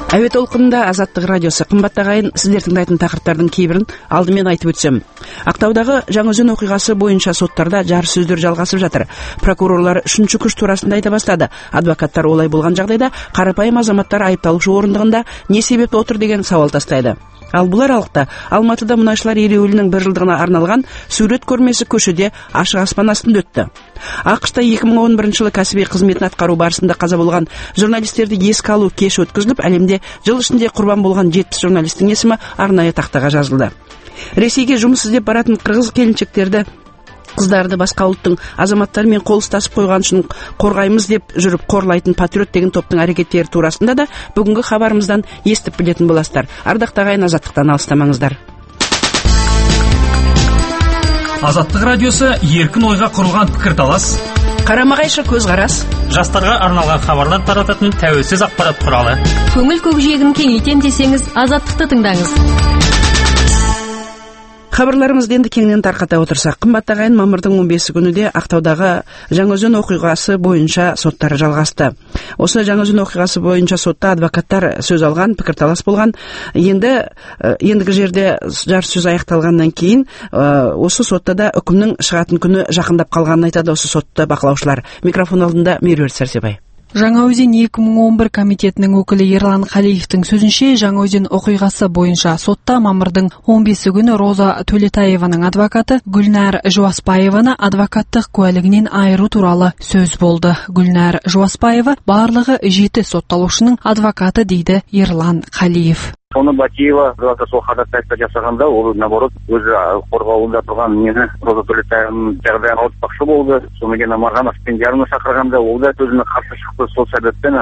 Әуе толқынында Азаттық радиосы. Қымбатты ағайын, сіздер тыңдайтын тақырыптардың кейбірін алдымен айтып өтсем. Ақтаудағы Жаңаөзен оқиғасы бойынша соттарда жарыссөздер жалғасып жатыр. Прокурорлар үшінші күш турасында айта бастады. Адвокаттар олай болған жағдайда қарапайым азаматтар айыпталушы орындығында не себепті отыр деген сауал тастайды. Ал бұл аралықта Алматыда мұнайшылар ереуілінің 1 жылдығына арналған сурет көрмесі көшеде ашық аспан астында өтті. ақш-та 2011 жылы кәсіби қызметін атқару барысында қаза болған журналистерді еске алу кеші өткізіліп, әлемде жыл ішінде құрбан болған 70 журналистің есімі арнайы тақтаға жазылды. Ресейге жұмыс іздеп баратын қырғыз келіншектерді, қыздарды басқа ұлттың азаматтарымен қол ұстасып қойған үшін қорғаймыз деп жүріп қорлайтын патриот деген топтың әрекеттері турасында да бүгінгі хабарымыздан естіп білетін боласыздар. Ардақты ағайын, Азаттықтан алыстамаңыздар. Азаттық радиосы еркін ойға құрылған пікірталас, қарама-қайшы көзқарас, жастарға арналған хабарлар тарататын тәуелсіз ақпарат құралы. Көңіл көкжиегін кеңейтем десеңіз, Азаттықты тыңдаңыз. Хабарларымызды енді кеңінен тарқата отырсақ, қымбатты ағайын, мамырдың 15 күні де Ақтаудағы Жаңаөзен оқиғасы бойынша соттар жалғасты. Осы Жаңаөзен оқиғасы бойынша сотта адвокаттар сөз алған, пікірталас болған. Ендігі жерде жарыссөз аяқталғаннан кейін осы сотта да үкімнің шығатын күні жақындап қалғанын айтады осы сотта бақылаушылар. Микрофон алдында Меруерт Сәрсебай. Жаңаөзен 2011 комитетінің өкілі Ерлан Қалиевтің сөзінше, Жаңаөзен оқиғасы бойынша сотта мамырдың 15 күні Роза Төлетаеваның адвокаты Гүлнәр Жуаспаеваны адвокаттық куәлігінен айыру туралы сөз болды. Гүлнәр Жуаспаева барлығы 7 сотталушының адвокаты дейді Ерлан Қалиев. Соны Батиева сол ходатайство жасағанда, ол наоборот өзі қорғауында тұрған мені Роза Төлетаеваның жағдайын ауыртпақшы болды. Соны кейін Марғанов пен Жарымны шақырғанда, ол да өзіне қарсы шықты. Сол себептен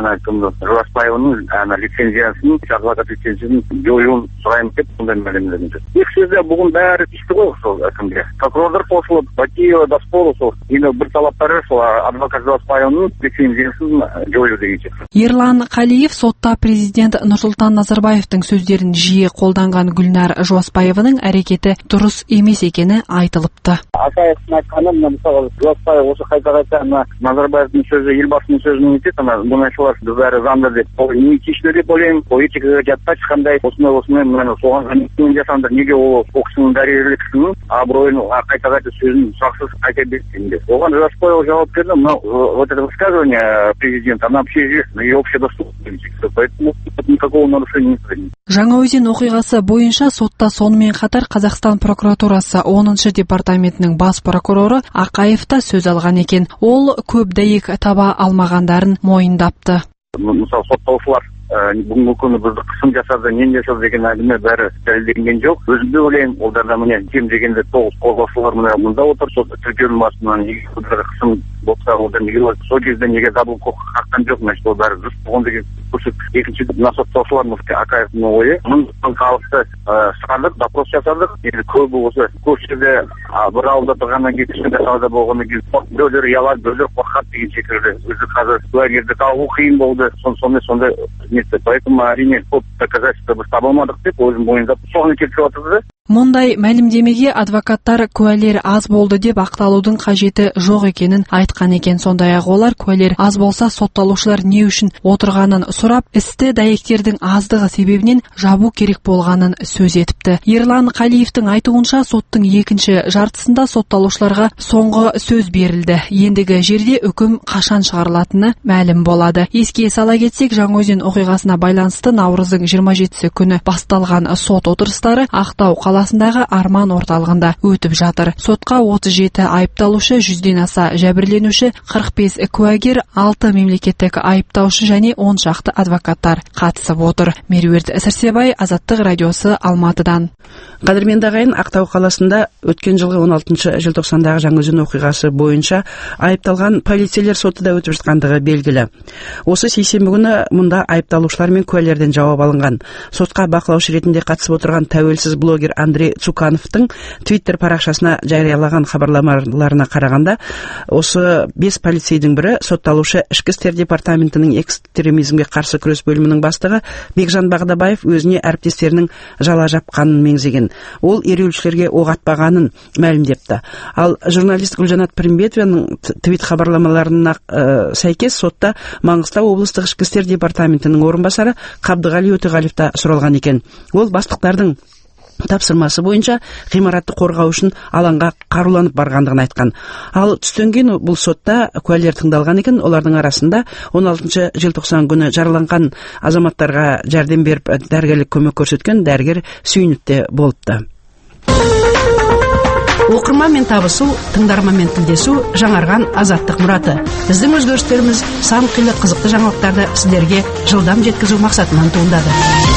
Жуаспаеваның лицензиясын, адвокат лицензиясын жоюын сұраймын деп сондай мәлімдеді. Екі сөзде бүгін бәрі түсті ғой сол әкімге. Прокурордар қосылып, Батиева да споры сол. Енді бір талаптары сол адвокат Жуаспаеваның лицензиясын жою деген. Ерлан Қалиев сотта президент Нұрсұлтан Назарбаевтың сөздерін жиі қолданған Гүлнәр Жуаспаеваның әрекеті дұрыс емес екені айтылыпты. Акаевтың айтқаны, мысалы, Жуаспаев осы қайта-қайта Назарбаевтың сөзі, елбасының сөзін етеді, мұнайшылар бәрі заңды деп. Ол неэтично деп ойлаймын, ол этикаға жатпай ешқандай осындай соған жасанды, неге ол кісінің дәрежеліліктің абыройын қайта-қайта сөзін сұрақсыз айта берді. Оған Жуаспаев жауап берді, вот это высказывание президента, она вообще общедоступна, поэтому никакого нарушения нет. Жаңаөзен оқиғасы бойынша сотта сонымен қатар Қазақстан прокуратурасы 10-шы департаментінің бас прокуроры Ақаев та сөз алған екен. Ол көп дәйек таба алмағандарын мойындапты. Мысалы, сотталушылар бүгінгі күні бізді қысым жасады, нен жасады деген әңгіме бәрі дәлелденген жоқ. Өзімде ойлаймын, олдарда міне кем дегенде 9 қорғаушылар мұнда отыр, сот тіркеудің басынан неге қысым болса, олар неге сол кезде неге дабыл қаққан жоқ, значит, ол бәрі дұрыс болған деген көрсеткіш. Екінші мына сотталушылар Ақаевтың ойы, мың халықты шығардық, допрос жасадық. Енді көбі осы көшеде бір ауылда тұрғаннан кейін кішкентай қалада болғаннан кейін біреулер ұялады, біреулер қорқады деген секілді. Өзі қазір куәгерді табу қиын болды. Сондай поэтому әрине көп доказательства біз таба алмадық деп өзім мойындап соған келіп жатырды. Мұндай мәлімдемеге адвокаттар куәлер аз болды деп ақталудың қажеті жоқ екенін айтқан екен. Сондай-ақ олар куәлер аз болса сотталушылар не үшін отырғанын сұрап, істі дәйектердің аздығы себебінен жабу керек болғанын сөз етіпті. Ерлан Қалиевтің айтуынша соттың екінші жартысында сотталушыларға соңғы сөз берілді. Ендігі жерде үкім қашан шығарылатыны мәлім болады. Еске сала кетсек, Жаңаөзен оқиғасына байланысты наурыздың 27 күні басталған сот отырыстары Ақтау қаласындағы Арман орталығында өтіп жатыр. Сотқа 37 айыпталушы, 100-ден аса жәбірленуші, 45 куәгер, 6 мемлекеттік айыптаушы және 10 шақты адвокаттар қатысып отыр. Меруерт Сәрсебай, Азаттық радиосы, Алматыдан. Қадірменді ағайын, Ақтау қаласында өткен жылғы 16 желтоқсандағы Жаңаөзен оқиғасы бойынша айыпталған полицейлер соты да өтіп жатқандығы белгілі. Осы сейсенбі күні мұнда айыпталушылар мен куәлерден жауап алынған. Сотқа бақылаушы ретінде қатысып отырған тәуелсіз блогер Андрей Цукановтың Twitter парақшасына жариялаған хабарламаларына қарағанда, осы 5 полицейдің бірі сотталушы Ішкі істер департаментінің экстремизмге қарсы күрес бөлімінің бастығы Бекжан Бағдабаев өзіне әріптестерінің жала жапқанын меңзеген. Ол ереуілшілерге оқ атпағанын мәлімдепті. Ал журналист Гүлжанат Пірімбетованың твит хабарламаларына сәйкес сотта Маңғыстау облыстық Ішкі істер департаментінің орынбасары Қабдығали Өтеғалиев та сұралған екен. Ол бастықтардың тапсырмасы бойынша ғимаратты қорғау үшін алаңға қаруланып барғандығын айтқан. Ал түстен кейін бұл сотта куәлер тыңдалған екен. Олардың арасында 16 желтоқсан күні жараланған азаматтарға жәрдем беріп дәрігерлік көмек көрсеткен дәрігер Сүйінов те болыпты. Оқырманмен табысу, тыңдарманмен тілдесу жаңарған азаттық мұраты. Біздің өзгерістеріміз сан қилы қызықты жаңалықтарды сіздерге жылдам жеткізу мақсатынан туындады.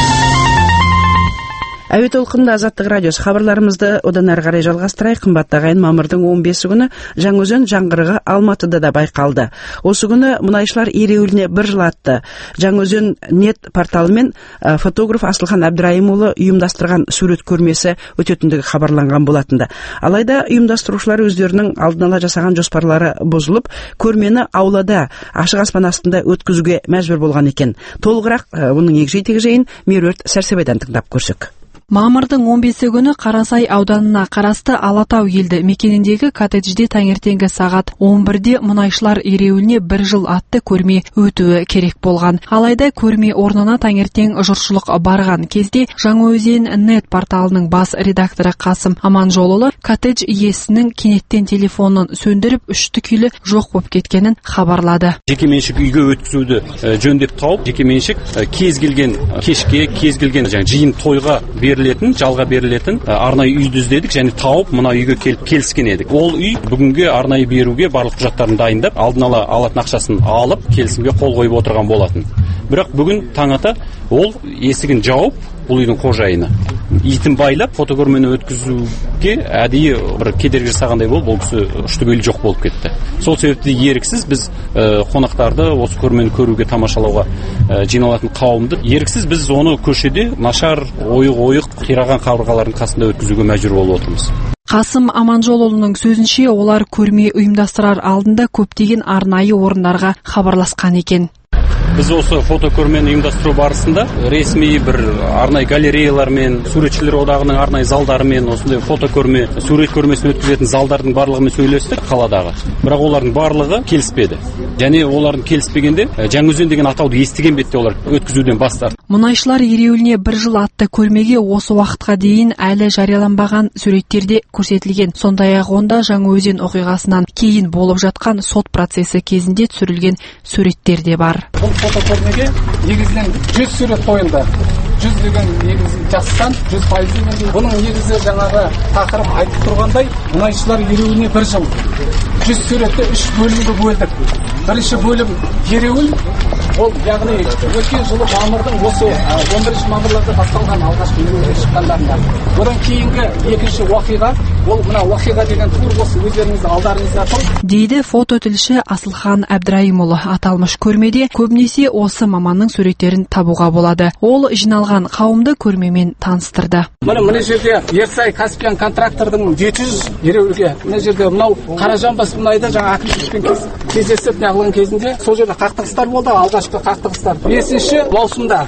Әуе толқынында Азаттық радиосы хабарларымызды одан әрі қарай жалғастырайық. Қымбатты ағайын, мамырдың 15 күні Жаңаөзен жаңғырығы Алматыда да байқалды. Осы күні мұнайшылар ереуіліне 1 жыл атты. Жаңаөзен нет порталы мен фотограф Асылхан Әбдірайымұлы ұйымдастырған сурет көрмесі өтетіндігі хабарланған болатынды. Алайда ұйымдастырушылар өздерінің алдын ала жасаған жоспарлары бұзылып, көрмені аулада ашық аспан астында өткізуге мәжбүр болған екен. Толығырақ оның егжей-тегжейін Меруерт Сәрсебайдан тыңдап көрсек. Мамырдың 15 күні Қарасай ауданына қарасты Алатау елді мекеніндегі коттеджде таңертеңгі сағат 11-де мұнайшылар ереуіліне 1 жыл атты көрме өтуі керек болған. Алайда көрме орнына таңертең жұртшылық барған кезде Жаңаөзен нет порталының бас редакторы Қасым Аманжолұлы коттедж иесінің кенеттен телефонын сөндіріп, үшті-күйлі жоқ болып кеткенін хабарлады. Жекеменшік үйге өткізуді жөндеп тауып, жекеменшік кез келген кешке, кез келген жиын тойға жалға берілетін арнайы үйді іздедік және тауып мына үйге келіп келіскен едік. Ол үй бүгінге арнайы беруге барлық құжаттарын дайындап, алдын ала алатын ақшасын алып, келісімге қол қойып отырған болатын. Бірақ бүгін таң ата ол есігін жауып, бұл үйдің қожайыны итін байлап, фотокөрмені өткізуге әдейі бір кедергі жасағандай болып, ол кісі үшті-күйлі жоқ болып кетті. Сол себепті еріксіз біз қонақтарды осы көрмені көруге, тамашалауға жиналатын қауымды еріксіз біз оны көшеде нашар, ойық қираған қабырғалардың қасында өткізуге мәжбүр болып отырмыз. Қасым Аманжолұлының сөзінше, олар көрме ұйымдастырар алдында көптеген арнайы орындарға хабарласқан екен. Біз осы фотокөрмені ұйымдастыру барысында ресми бір арнайы галереялармен, суретшілер одағының арнайы залдарымен, осындай фотокөрме, сурет көрмесін өткізетін залдардың барлығымен сөйлестік қаладағы. Бірақ олардың барлығы келіспеді. Және олардың келіспегенде Жаңаөзен деген атауды естіген бетте олар өткізуден бас тартты. Мұнайшылар ереуіліне 1 жыл атты көрмеге осы уақытқа дейін әлі жарияланбаған суреттерде көрсетілген. Сондай-ақ онда Жаңаөзен оқиғасынан кейін болып жатқан сот процесі кезінде түсірілген суреттер де бар. Бұл фотокөрмеге негізінен 100 сурет қойылды. 100 деген негізі жастан 100% деген. Бұның негізі жаңағы тақырып айтып тұрғандай, мұнайшылар ереуіліне 1 жыл. 100 суретті 3 бөлімге бөлдік. Бірінші бөлім ереуіл, ол яғни өткен жылы мамырдың осы 11 мамырларда басталған алғашқы ереуілге шыққандарында. Одан кейінгі екінші уақиға, ол мына уақиға деген тур осы өздеріңізді алдарыңызда тұр. Дейді фототілші Асылхан Әбдірайымұлы. Аталмыш көрмеде көбінесе осы маманның суреттерін табуға болады. Ол жиналған қауымды көрмемен таныстырды. Мына жерде Ерсай Каспиан контрактордың 700 ереуілге, мына жерде мынау Қаражанбас мұнайда жаңа әкімшілікпен кездесіп неғылған кезінде сол жерде қақтығыстар болды, алғашқы қақтығыстар. 5 маусымда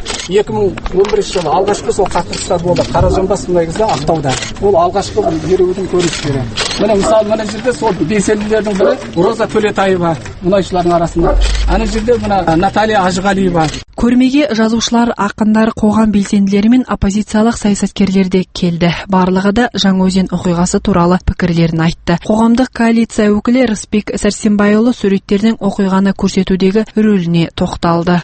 2011 жылы алғашқы сол қақтығыстар болды. Қаражанбас мұнайда Ақтауда. Ол алғашқы ереуілдің көріністері. Міне мысалы мына жерде сол белсенділердің бірі Роза Төлетаева мұнайшылардың арасында. Ана жерде мына Наталья Ажғалиева. Көрмеге жазушылар, ақындар, қоғам белсенділері мен оппозициялық саясаткерлер де келді. Барлығы да Жаңаөзен оқиғасы туралы пікірлерін айтты. Қоғамдық коалиция өкілі Рысбек Сәрсенбайұлы суреттердің оқиғаны көрсетудегі рөліне тоқталды.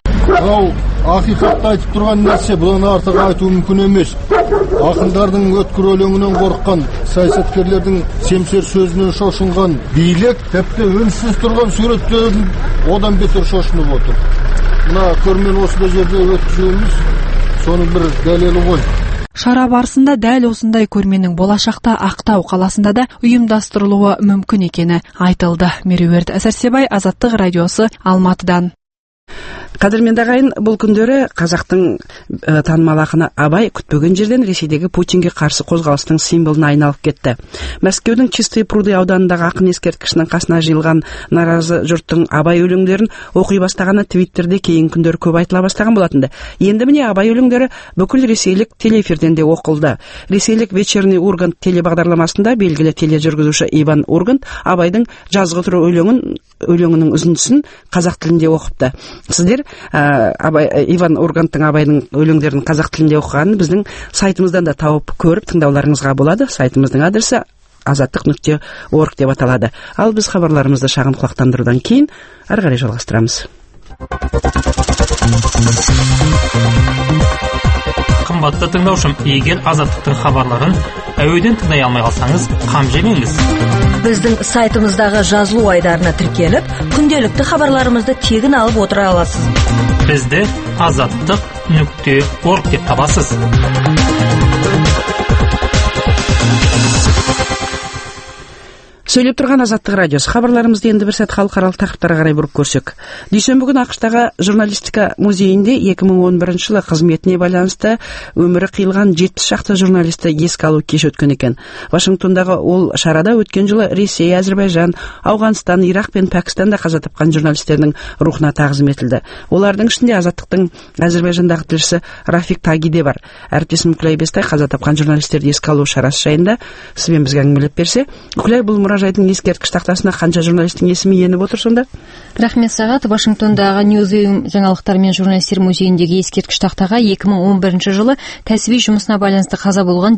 Ақиқатты айтып тұрған нәрсе, бұдан артық айту мүмкін емес. Ақындардың өткір өлеңінен қорыққан, саясаткерлердің семсер сөзінен шошынған, билік тіпті үнсіз тұрған суреттерін одан бетер шошынып отыр. Мына көрмені осындай жерде өткізуіміз соның бір дәлелі ғой. Шара барысында дәл осындай көрменің болашақта Ақтау қаласында да ұйымдастырылуы мүмкін екені айтылды. Меруерт Сәрсебай, Азаттық радиосы, Алматыдан. Кадырменді ағайын, бұл күндері қазақтың танымал ақыны Абай күтпеген жерден Ресейдегі Путинге қарсы қозғалыстың символына айналып кетті. Мәскеудің Чистые пруды ауданындағы ақын ескерткішінің қасына жиылған наразы жұрттың Абай өлеңдерін оқи бастағаны Твиттерде кейін күндері көп айтыла бастаған болатынды. Енді міне Абай өлеңдері бүкіл ресейлік телеэфирден де оқылды. Ресейлік Вечерний Ургант телебағдарламасында белгілі тележүргізуші Иван Ургант Абайдың жазғы тұру өлеңінің үзіндісін қазақ тілінде оқыпты. Сіздер Иван Урганттың Абайдың өлеңдерін қазақ тілінде оқығанын біздің сайтымыздан да тауып көріп тыңдауларыңызға болады. Сайтымыздың адресі azаттық.org деп аталады. Ал біз хабарларымызды шағын құлақтандырудан кейін ары қарай жалғастырамыз. Қымбатты тыңдаушым, егер Азаттықтың хабарларын әуеден тыңдай алмай қалсаңыз, қам жемеңіз. Біздің сайтымыздағы жазылу айдарына тіркеліп, күнделікті хабарларымызды тегін алып отыра аласыз. Бізді azаттық.org деп табасыз. Сөйлеп тұрған Азаттық радиосы. Хабарларымызды енді бір сәт халықаралық тақырыптарға қарай бұрып көрсек. Дүйсенбі күні ақш-тағы журналистика музейінде 2011 жылы қызметіне байланысты өмірі қиылған 70 шақты журналисті еске алу кеші өткен екен. Вашингтондағы ол шарада өткен жылы Ресей, Әзербайжан, Ауғанстан, Ирақ пен Пәкістанда қаза тапқан журналистердің рухына тағзым етілді. Олардың ішінде Азаттықтың Әзербайжандағы тілшісі Рафик Таги де бар. Әріптесім Үкілай Бестай қаза тапқан журналистерді еске алу шарасы жайында сізбен бізге әңгімелеп берсе. Үкілай, бұл мұражайдың ескерткіш тақтасына қанша журналистің есімі еніп отыр сонда? Рахмет сағат. Вашингтондағы Ньюзуим жаңалықтар мен журналистер музейіндегі ескерткіш тақтаға 2011 жылы кәсіби жұмысына байланысты қаза болған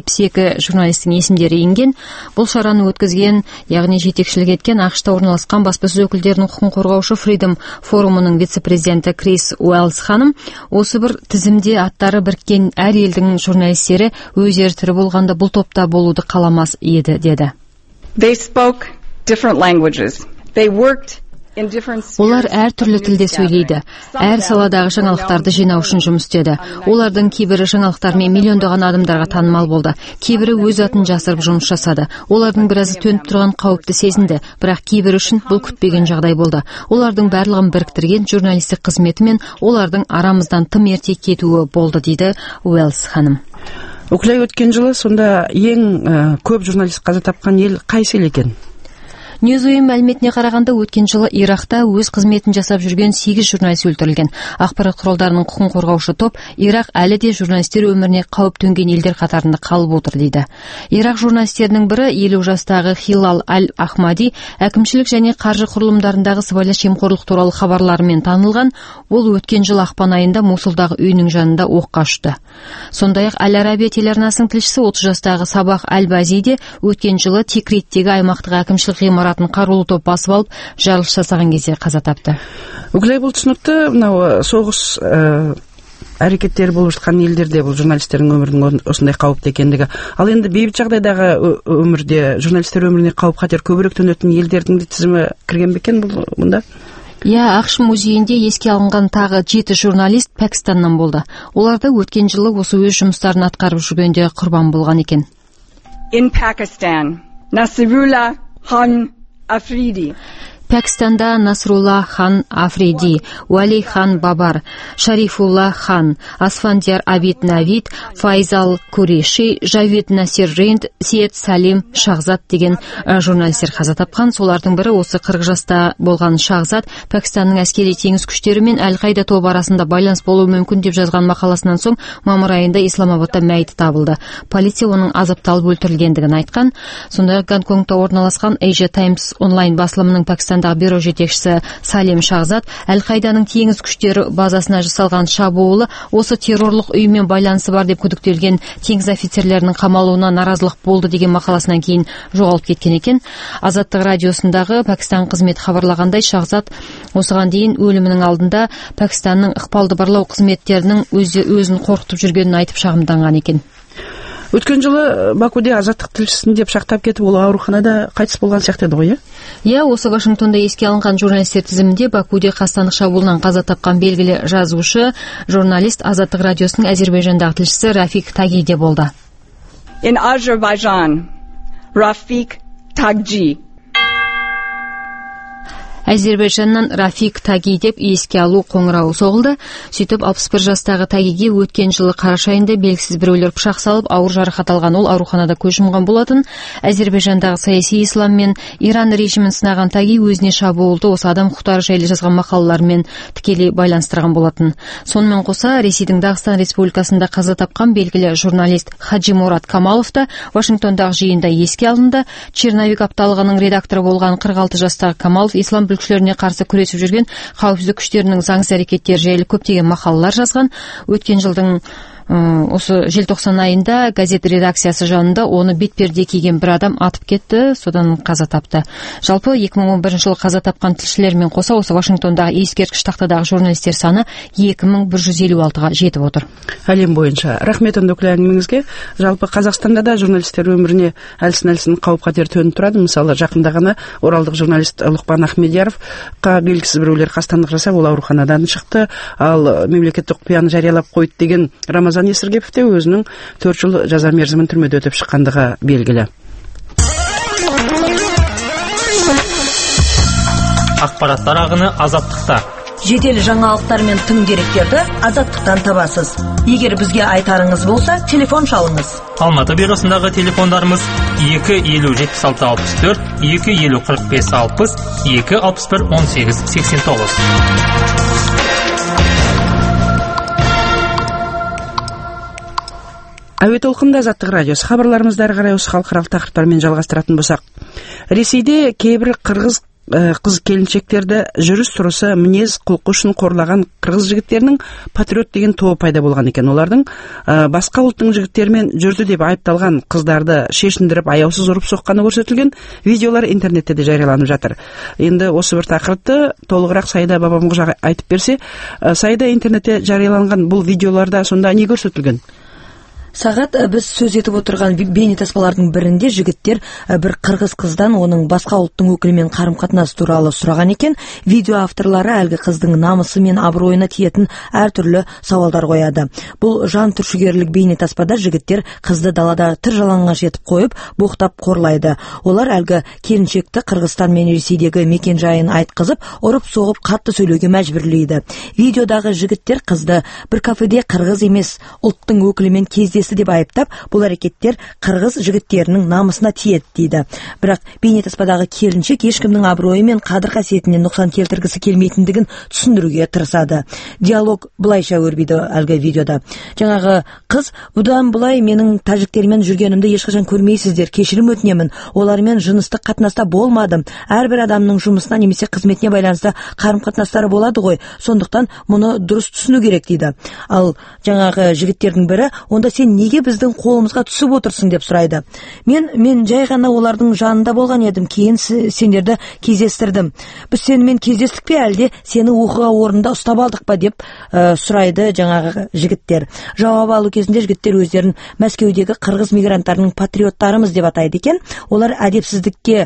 72 журналистің есімдері енген. Бұл шараны өткізген, яғни жетекшілік еткен ақш-та орналасқан баспасөз өкілдерінің құқын қорғаушы Freedom форумының вице-президенті Крис Уэллс ханым осы бір тізімде аттары біріккен әр елдің журналистері өздері тірі болғанда бұл топта болуды қаламас еді, деді. They spoke different languages. They worked in different spheres. Олар әр түрлі тілде сөйлейді. Әр саладағы жаңалықтарды жинау үшін жұмыс істеді. Олардың кейбірі жаңалықтармен миллиондаған адамдарға танымал болды. Кейбірі өз атын жасырып жұмыс жасады. Олардың біразы төніп тұрған қауіпті сезінді, бірақ кейбірі үшін бұл күтпеген жағдай болды. Олардың барлығын біріктірген журналистік қызметі мен олардың арамыздан тым ерте кетуі болды, дейді Уэллс ханым. Үкілай, өткен жылы сонда ең көп журналист қаза тапқан ел қайсы ел екен? Ньюзуим мәліметіне қарағанда өткен жылы Иракта өз қызметін жасап жүрген 8 журналист өлтірілген. Ақпарат құралдарының құқын қорғаушы топ Ирақ әлі де журналистер өміріне қауіп төнген елдер қатарында қалып отыр, дейді. Ирақ журналистерінің бірі 50 жастағы Хилал Аль-Ахмади әкімшілік және қаржы құрылымдарындағы сыбайлас жемқорлық туралы хабарларымен танылған. Ол өткен жыл ақпан айында Мусулдағы үйінің жанында оққа ұшты. Сондай-ақ Аль-Арабия телеарнасының тілшісі 30 жастағы Сабах Аль-Базиде өткен жылы Тикриттегі аймақтық әкімшілік ғимаратын қарулы топ басып алып, жарылыс жасаған кезде қаза тапты. Үкілай, бұл түсінікті, мынау соғыс әрекеттері болып жатқан елдерде бұл журналистердің өмірінің осындай қауіпті екендігі. Ал енді бейбіт жағдайдағы өмірде журналистер өміріне қауіп-қатер көбірек төнетін елдердің де тізімі кірген бе екен бұнда? ақш музейінде еске алынған тағы 7 журналист Пәкістаннан болды. Оларда өткен жылы осы өз жұмыстарын атқарып жүргенде құрбан болған екен. In Pakistan, Nasrullah Khan Afridi. Пәкістанда Насрулла хан Африди, Уали хан Бабар, Шарифулла хан, Асфандияр Абид Навид, Файзал Куреши, Жавид Насир Ринд, Сиет Салим Шахзат деген журналистер қаза тапқан. Солардың бірі осы 40 жаста болған Шахзат Пәкістанның әскери теңіз күштері мен Әл-Қайда тобы арасында байланыс болуы мүмкін деп жазған мақаласынан соң мамыр айында Исламабадта мәйіті табылды. Полиция оның азапталып өлтірілгендігін айтқан. Сондай-ақ Гонконгта орналасқан Asia Times онлайн басылымының Пәкістан бюро жетекшісі Салим Шахзат Әл-Қайданың теңіз күштері базасына жасалған шабуылы осы террорлық ұйыммен байланысы бар деп күдіктелген теңіз офицерлерінің қамалуына наразылық болды деген мақаласынан кейін жоғалып кеткен екен. Азаттық радиосындағы Пәкістан қызметі хабарлағандай, Шахзат осыған дейін өлімінің алдында Пәкістанның ықпалды барлау қызметтерінің өзін қорқытып жүргенін айтып шағымданған екен. Өткен жылы Бакуде Азаттық тілшісін деп шақтап кетіп, ол ауруханада қайтыс болған сияқты еді ғой, иә? Осы Вашингтонда еске алынған журналистер тізімінде Бакуде қастандық шабуылынан қаза тапқан белгілі жазушы, журналист, Азаттық радиосының Әзербайжандағы тілшісі Рафик Таги де болды. In Azerbaijan, Rafik Tagji. Әзербайжаннан Рафик Таги деп еске алу қоңырауы соғылды. Сөйтіп 61 жастағы Тагиге өткен жылы қараша айында белгісіз біреулер пышақ салып ауыр жарақат алған, ол ауруханада көз жұмған болатын. Әзербайжандағы саяси ислам мен Иран режимін сынаған Таги өзіне шабуылды осы адам құқықтары жайлы жазған мақалалармен тікелей байланыстырған болатын. Сонымен қоса Ресейдің Дағыстан Республикасында қаза тапқан белгілі журналист Хаджимурат Камалов та Вашингтондағы жиында еске алынды. Черновик апталығының редакторы болған 46 жастағы Камалов ислам бүлікшілеріне қарсы күресіп жүрген қауіпсіздік күштерінің заңсыз әрекеттері жайлы көптеген мақалалар жазған. Өткен жылдың осы желтоқсан айында газет редакциясы жанында оны бетперде киген бір адам атып кетті, содан қаза тапты. Жалпы 2011 жылы қаза тапқан тілшілермен қоса осы Вашингтондағы ескерткіш тақтадағы журналистер саны 2156-ға жетіп отыр. Әлем бойынша. Рахмет өндіклі әңгімеңізге. Жалпы Қазақстанда да журналистер өміріне әлсін қауіп-қатер төніп тұрады. Мысалы, жақында ғана оралдық журналист Лұқпан Ахмедияровқа белгісіз біреулер қастандық жасап, ол ауруханадан шықты. Ал мемлекеттік құпияны жариялап қойды деген Рамазан Есіргепов те өзінің 4 жыл жаза мерзімін түрмеде өтіп шыққандығы белгілі. Ақпараттар ағыны азаттықта. Жедел жаңалықтар мен тың деректерді азаттықтан табасыз. Егер бізге айтарыңыз болса, телефон шалыңыз. Алматы бюросындағы телефондарымыз 250-76-64, 250-45-60, 261-18-89. Әуе толқында Азаттық радиосы. Хабарларымызды әрі қарай осы халықаралық тақырыптармен жалғастыратын болсақ, Ресейде кейбір қырғыз қыз-келіншектерді жүріс-тұрысы, мінез, құлқы үшін қорлаған қырғыз жігіттерінің патриот деген тобы пайда болған екен. Олардың басқа ұлттың жігіттерімен жүрді деп айыпталған қыздарды шешіндіріп, аяусыз ұрып соққаны көрсетілген видеолар интернетте де жарияланып жатыр. Енді осы бір тақырыпты толығырақ Сайда Бабамғожа айтып берсе, Сайда, интернетте жарияланған бұл видеоларда сонда не көрсетілген? Сағат, біз сөз етіп отырған бейнетаспалардың бірінде жігіттер бір қырғыз қыздан оның басқа ұлттың өкілімен қарым-қатынасы туралы сұраған екен. Видео авторлары әлгі қыздың намысы мен абыройына тиетін әртүрлі сауалдар қояды. Бұл жан түршігерлік бейнетаспада жігіттер қызды далада тыр жалаңаш етіп қойып, боқтап қорлайды. Олар әлгі келіншекті Қырғызстан мен Ресейдегі мекен жайын айтқызып, ұрып-соғып қатты сөйлеуге мәжбүрлейді. Видеодағы жігіттер қызды бір кафеде қырғыз емес ұлттың өкілімен кездесті деп айыптап, бұл әрекеттер қырғыз жігіттерінің намысына тиеді дейді. Бірақ бейнетаспадағы келіншек ешкімнің абыройы мен қадір-қасиетіне нұқсан келтіргісі келмейтіндігін түсіндіруге тырысады. Диалог былайша өрбиді әлгі видеода. Жаңағы қыз, бұдан былай менің тәжіктермен жүргенімді ешқашан көрмейсіздер, кешірім өтінемін. Олармен жыныстық қатынаста болмадым. Әрбір адамның жұмысына немесе қызметіне байланысты қарым-қатынастары болады ғой. Сондықтан мұны дұрыс түсіну керек дейді. Ал жаңағы жігіттердің бірі, онда сен неге біздің қолымызға түсіп отырсың деп сұрайды. Мен жай ғана олардың жанында болған едім, кейін сендерді кездестірдім. Біз сенімен кездестік пе, әлде сені оқиға орнында ұстап алдық па деп сұрайды жаңағы жігіттер. Жауап алу кезінде жігіттер өздерін Мәскеудегі қырғыз мигранттарының патриоттарымыз деп атайды екен. Олар әдепсіздікке,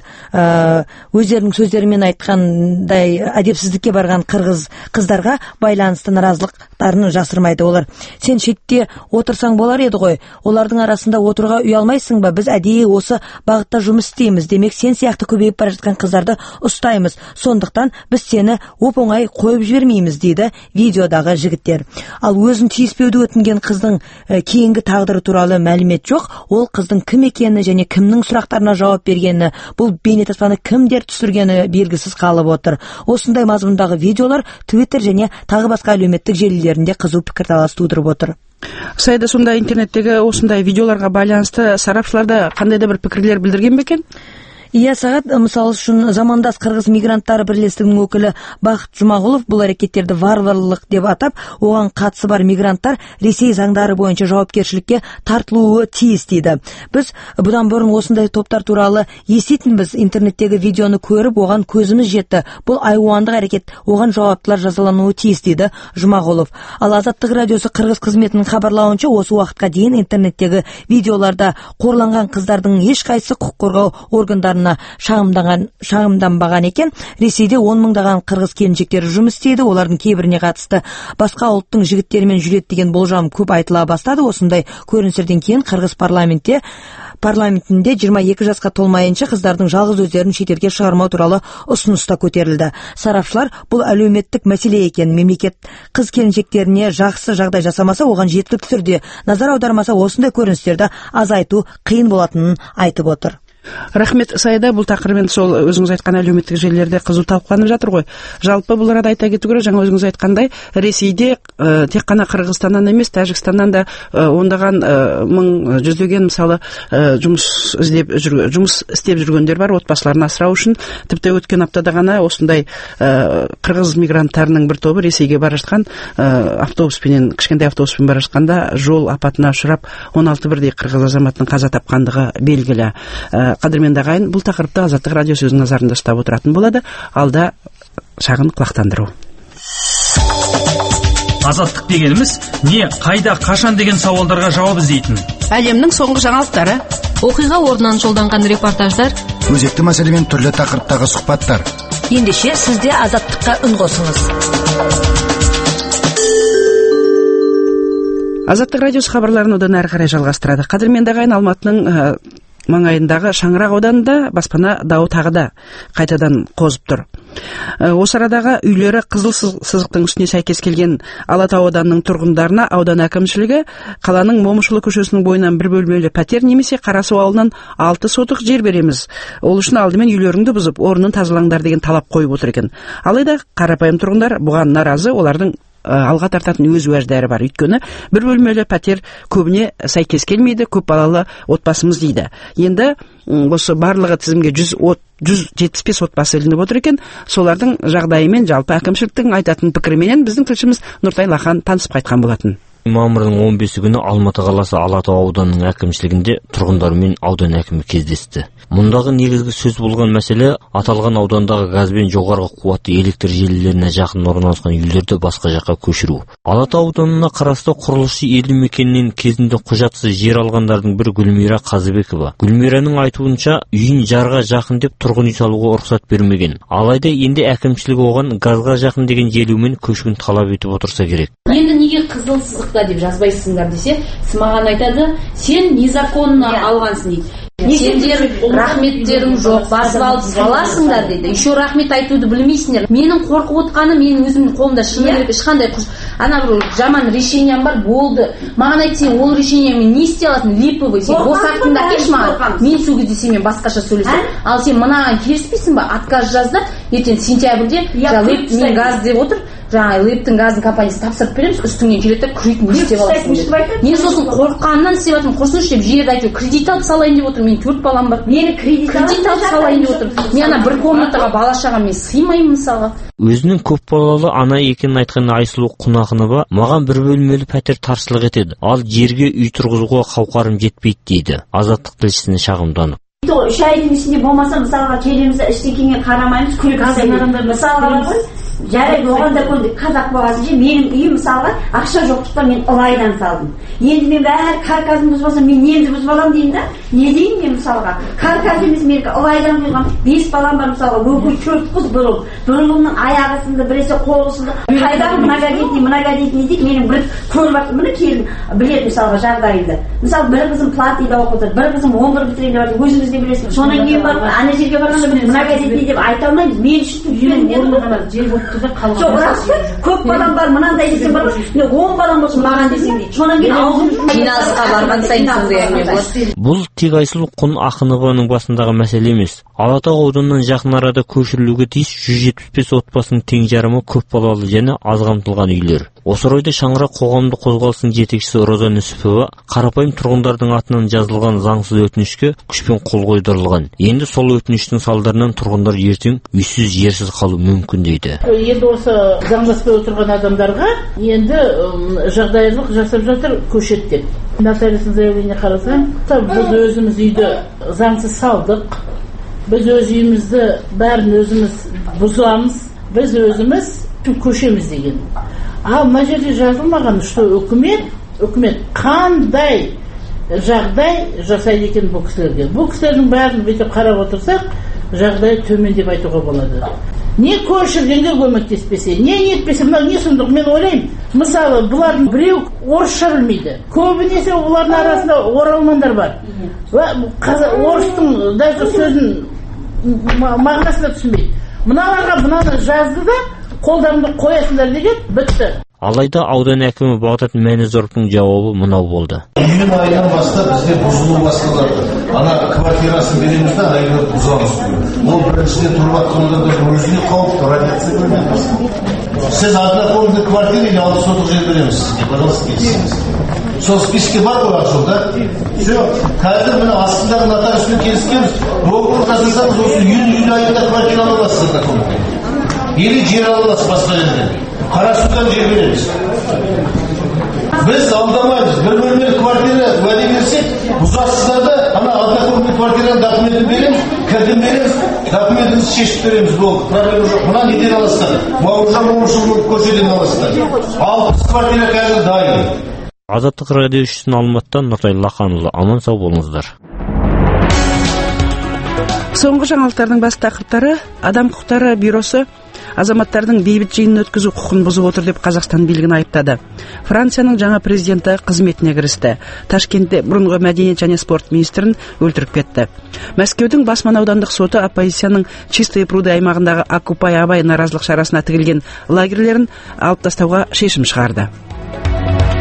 өздерінің сөздерімен айтқандай әдепсіздікке барған қырғыз қыздарға байланысты наразылықтарын жасырмайды. Олар, сен шетте отырсаң болар еді ғой, олардың арасында отыруға ұялмайсың ба, біз әдейі осы бағытта жұмыс істейміз, демек сен сияқты көбейіп бара жатқан қыздарды ұстаймыз, сондықтан біз сені оп-оңай қойып жібермейміз дейді видеодағы жігіттер. Ал өзін тиіспеуді өтінген қыздың кейінгі тағдыры туралы мәлімет жоқ. Ол қыздың кім екені және кімнің сұрақтарына жауап бергені, бұл бейнетаспаны кімдер түсіргені белгісіз қалып отыр. Осындай мазмұндағы видеолар Twitter және тағы басқа әлеуметтік желілерінде қызу пікірталас тудырып отыр. Сайда, сонда интернеттегі осындай видеоларға байланысты сарапшыларда қандай да бір пікірлер білдірген бе екен? Иә, Сағат, мысалы үшін замандас қырғыз мигранттары бірлестігінің өкілі Бақыт Жұмағұлов бұл әрекеттерді варварлық деп атап, оған қатысы бар мигранттар Ресей заңдары бойынша жауапкершілікке тартылуы тиіс дейді. Біз бұдан бұрын осындай топтар туралы еститінбіз, интернеттегі видеоны көріп, оған көзіміз жетті. Бұл айуандық әрекет, оған жауаптылар жазалануы тиіс дейді Жұмағұлов. Ал Азаттық радиосы қырғыз қызметінің хабарлауынша, осы уақытқа дейін интернеттегі видеоларда қорланған қыздардың ешқайсысы құқық қорғау органдарының болғанына шағымданбаған екен. Ресейде 10 мыңдаған қырғыз келіншектері жұмыс істейді. Олардың кейбіріне қатысты басқа ұлттың жігіттерімен жүреді деген болжам көп айтыла бастады. Осындай көріністерден кейін қырғыз парламентінде 22 жасқа толмайынша қыздардың жалғыз өздерін шетелге шығармау туралы ұсыныс та көтерілді. Сарапшылар бұл әлеуметтік мәселе екен. Мемлекет қыз келіншектеріне жақсы жағдай жасамаса, оған жеткілікті түрде назар аудармаса, осындай көріністерді азайту қиын болатынын айтып отыр. Рахмет, Сайда, бұл тақырыбын сол өзіңіз айтқан әлеуметтік желілерде қызу талқыланып жатыр ғой. Жалпы бұл арада айта кету керек, жаңа өзіңіз айтқандай, Ресейде тек қана Қырғызстаннан емес, Тәжікстаннан да ондаған мың жүздеген мысалы жұмыс істеп жүргендер бар, отбасыларын асырау үшін. Тіпті өткен аптада ғана осындай қырғыз мигранттарының бір тобы Ресейге бара жатқан кішкентай автобуспен бара жатқанда жол апатына ұшырап 16 бірдей қырғыз азаматының қаза тапқандығы белгілі. Қадірменді ағайын, бұл тақырыпты Азаттық радио сөзінің назарында ұстап отыратын болады. Алда шағын құлақтандыру. Азаттық дегеніміз не, қайда, қашан деген сауалдарға жауап іздейтін. Әлемнің соңғы жаңалықтары, оқиға орнынан жолданған репортаждар, өзекті мәселемен түрлі тақырыптағы сұхбаттар. Ендеше сізде Азаттыққа үн қосыңыз. Азаттық радиосы хабарларын одан әрі қарай жалғастырады. Қадірменді ағайын, Алматының маңайындағы Шаңырақ ауданында баспана дауы тағы да қайтадан қозып тұр. Осы арадағы үйлері қызыл сызықтың үстіне сәйкес келген Алатау ауданының тұрғындарына аудан әкімшілігі қаланың Момышұлы көшесінің бойынан бір бөлмелі пәтер немесе Қарасу ауылынан 6 сотық жер береміз. Ол үшін алдымен үйлеріңді бұзып, орнын тазалаңдар деген талап қойып отыр екен. Алайда қарапайым тұрғындар бұған наразы, олардың алға тартатын өз уәждері бар. Өйткені бір бөлмелі пәтер көбіне сәйкес келмейді, көп балалы отбасымыз дейді. Енді осы барлығы тізімге 175 отбасы ілініп отыр екен. Солардың жағдайымен жалпы әкімшіліктің айтатын пікіріменен біздің тілшіміз Нұртай Лахан танысып қайтқан болатын. Мамырдың 15 күні Алматы қаласы Алатау ауданының әкімшілігінде тұрғындармен аудан әкімі кездесті. Мұндағы негізгі сөз болған мәселе аталған аудандағы газбен жоғарғы қуатты электр желілеріне жақын орналасқан үйлерді басқа жаққа көшіру. Алатау ауданына қарасты құрылысшы елді мекеннен кезінде құжатсыз жер алғандардың бірі Гүлмира Қазыбекова. Гүлмираның айтуынша, үйін жарға жақын деп тұрғын үй салуға рұқсат бермеген. Алайда енді әкімшілік оған газға жақын деген желеумен көшкін талап етіп отырса керек. Енді неге қызыл сызықта деп жазбайсыңдар десе, маған айтады, сен незаконно алғансың дейді. Сендер рахметтерің жоқ, басып алып аласыңдар дейді. Еще рахмет айтуды білмейсіңдер. Менің қорқып отқаны, менің өзімнің қолымда ешқандай ана бір жаман решениям бар, болды. Маған айтса, ол решенияммен не істей аласың? Липовый, сен босаттың да кеш маған. Мен сол кезде сенімен басқаша сөйлесем. Ал сен мынаған келіспейсің ба? Отказ жазда, ертең сентябрьде мен газ деп отыр. Жаңа лептің газын компаниясы тапсырып береміз, үстіңнен келеді де күрейтін не істеп аласың деп. Мен сосын қорыққаннан істеп жатырмын, құрсыншы деп жерді айтып, кредит алып салайын деп отыр. Мен 4 балам бар. Мені кредит алып салайын деп отыр. Мен ана бір комнатаға бала шағам мен сыймаймын мысалға. Өзінің көп балалы ана екенін айтқан Айсұлу Құнақынова, маған бір бөлмелі пәтер тарсылық етеді. Ал жерге үй тұрғызуға қауқарым жетпейді дейді. Азаттық тілшісіне шағымданып. 3 айдың ішінде болмаса, мысалға келеміз, ештеңеге қарамаймыз, күліп жасаймыз. Мысалға жарайды, оған да көндік. Қазақ болғасын же, менің үйім мысалға ақша жоқтықтан мен ылайдан салдым. Енді мен бәрі карказын бұзбаса, мен немді бұзбалам деймін да. Не деймін мен мысалға? Карказ емес, мен ылайдан бұзған 5 балам бар мысалға, өгей 4 қыз бұрыл. Бұрылымның аяғы сынды, біресе қолы сынды. Қайдағы многодетный дейді, менің бір көріп жатыр, міне келін біледі мысалға жағдайымды. Мысалы бір қызым платныйда оқып отыр, бір қызым 11 бітірген деп жатыр, өзіңіз де білесіз. Содан кейін барып ана жерге барғанда многодетный деп айта алмаймыз. Мен үшін көп балам бар, мынандай десең бар, 10 балам болсын маған десең дейді. Содан кейін аузым жиналысқа барған сайын сондай әңгіме болады. Бұл тек Айсұлу Құнақынованың басындағы мәселе емес. Алатау ауданынан жақын арада көшірілуге тиіс 175 отбасының тең жарымы көп балалы және аз қамтылған үйлер. Осы орайда Шаңырақ қоғамдық қозғалысының жетекшісі Роза Нүсіпова қарапайым тұрғындардың атынан жазылған заңсыз өтінішке күшпен қол қойдырылған. Енді сол өтініштің салдарынан тұрғындар ертең үйсіз жерсіз қалу мүмкін дейді. Енді осы заңдаспай отырған адамдарға енді жағдайлық жасап жатыр көшеттеп. Нотариустың заявление қарасаң, біз өзіміз үйді заңсыз салдық. Біз өз үйімізді бәрін өзіміз бұзамыз. Біз өзіміз көшеміз деген. Ал мына жерде жазылмаған, что үкімет қандай жағдай жасайды екен бұл кісілерге. Бұл кісілердің бәрін бүйтіп қарап отырсақ, жағдай төмен деп айтуға болады. Не көшіргенге көмектеспесе, не нетпесе, мынау не сұмдық, мен ойлаймын. Мысалы, бұлардың біреу орысша білмейді. Көбінесе олардың арасында оралмандар бар. Орыстың даже сөзін мағынасына түсінбейді. Мыналарға мынаны жазды да, қолдарыңды қоясыңдар деген, бітті. Алайда аудан әкімі Бағдат Мәнізоровтың жауабы мынау болды. Июнь айынан бастап бізде бұзылу басталады. Ана квартирасын береміз да, айлар бұзамыз. Ол біріншіден тұрып атқандардың өзіне қауіпті, радиация бөлмейміз. Сіз однокомнатный квартира или 6 соток жер береміз сізге, пожалуйста, келісіңіз. Сол списке бар ғой ақшыл, да? Все, қазір мына астындағы нотариуспен келіскенбіз. Договор жасасаңыз осы июнь айында квартира ала аласыз однокомнатный. Или жер ала аласыз басқа жерден. Қарасудан жер береміз. Біз алдамаймыз. Bir бөлмелі квартира уәде берсек, бұзасыздар да, ана однокомнатный квартираның документін береміз, кірдім береміз, документімізді шешіп береміз. Болды, проблема жоқ. Мына неден аласыздар? Бауыржан Момышұлының көшеден аласыздар. 60 квартира қазір дайын. Азаттық радио үшін Алматыдан Нұртай Лақанұлы, аман сау болыңыздар. Соңғы жаңалықтардың бас тақырыптары: Адам құқықтары бюросы азаматтардың бейбіт жиынын өткізу құқын бұзып отыр деп Қазақстан билігін айыптады. Францияның жаңа президенті қызметіне кірісті. Ташкентте бұрынғы мәдениет және спорт министрін өлтіріп кетті. Мәскеудің Басман аудандық соты оппозицияның Чистые пруды аймағындағы Оккупай Абай наразылық шарасына тігілген лагерлерін алып тастауға шешім шығарды.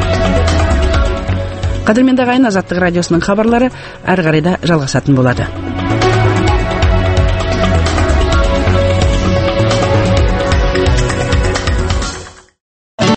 Қадірменді ағайын, Азаттық радиосының хабарлары әрі қарай да жалғасатын болады.